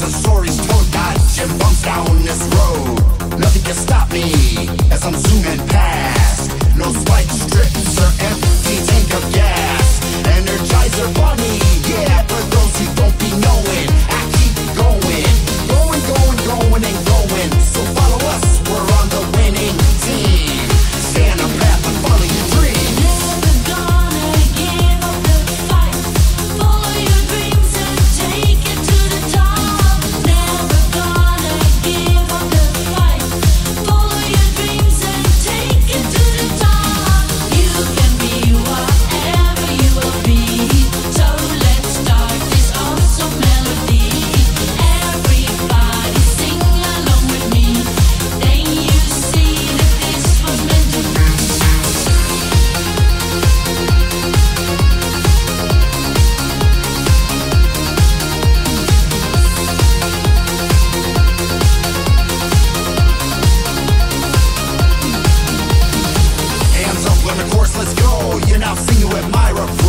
stories told, dodging bumps down this road. Nothing can stop me as I'm zooming past. No spike strips or empty tank of gas. Energizer bunny, yeah, for those who don't be knowing, I keep going, going, going, going and going. So follow us, we're on the winning team. Stay on the path and follow your dreams. Never gonna give up the fight. Follow your dreams and take it to the top. Never gonna give up the fight. Follow your dreams and take it to the top. You can be whatever you will be. So let's start this awesome melody. Everybody sing along with me. Then you see that this was meant to be. Hands up on the course, let's go. You're now singing with Myra.